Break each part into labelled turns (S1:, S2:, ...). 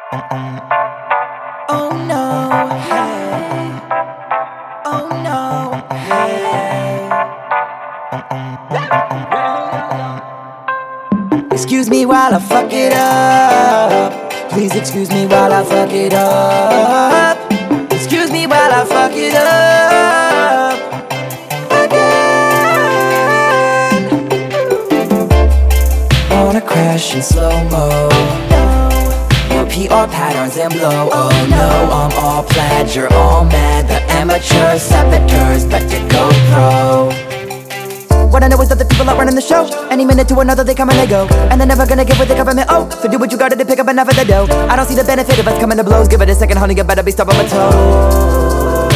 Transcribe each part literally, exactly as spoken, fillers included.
S1: Um, um. Oh no, hey. Oh no, hey. Um, um, um, um, um. Excuse me while I fuck it up. Please excuse me while I fuck it up. Excuse me while I fuck it up again. Wanna crash in slow-mo. P R patterns and blow. Oh no, I'm all plaid, you're all mad. The amateurs, saboteurs, but to go pro. What I know is that the people out running the show, any minute to another they come and they go, and they're never gonna give what the government owe. So do what you gotta to pick up enough of the dough. I don't see the benefit of us coming to blows. Give it a second, honey, you better be stubborn with toe.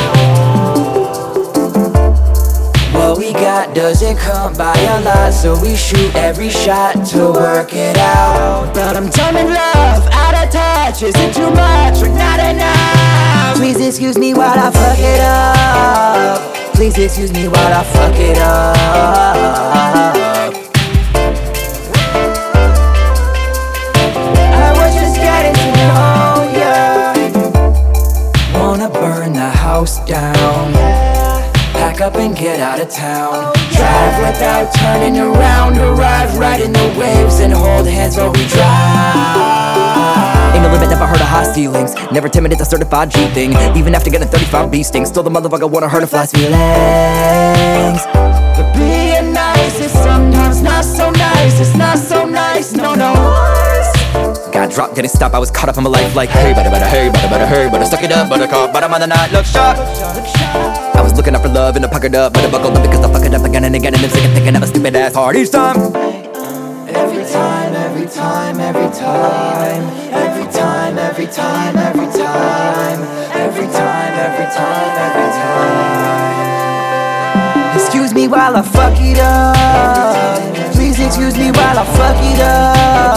S1: What we got doesn't come by a lot, so we shoot every shot to work it out. But I'm done in love, out of touch, is it too much or not enough? Please excuse me while I fuck it up. Please excuse me while I fuck it up. I was just getting to know ya. Wanna burn the house down, pack up and get out of town. Drive without turning around, arrive right in the waves and hold hands while we drive. Ain't no limit, never heard of high ceilings. Never timid, it's a certified G thing. Even after getting thirty-five bee stings, still the motherfucker wanna hurt a fly's feelings. But being nice is sometimes not so nice. It's not so nice, no, no. Got dropped, didn't stop, I was caught up in my life like hey, better, better, hey, better, better, hey, better suck it up, better call, bottom of the night, look sharp. I was looking out for love and I puckered up, but I buckled up because I fuck it up again and again, and I'm sick of thinking of a stupid ass hard each time. Every time, every time, every time, every time, every time, every time, every time, every time, every time. Excuse me while I fuck it up. Please excuse me while I fuck it up.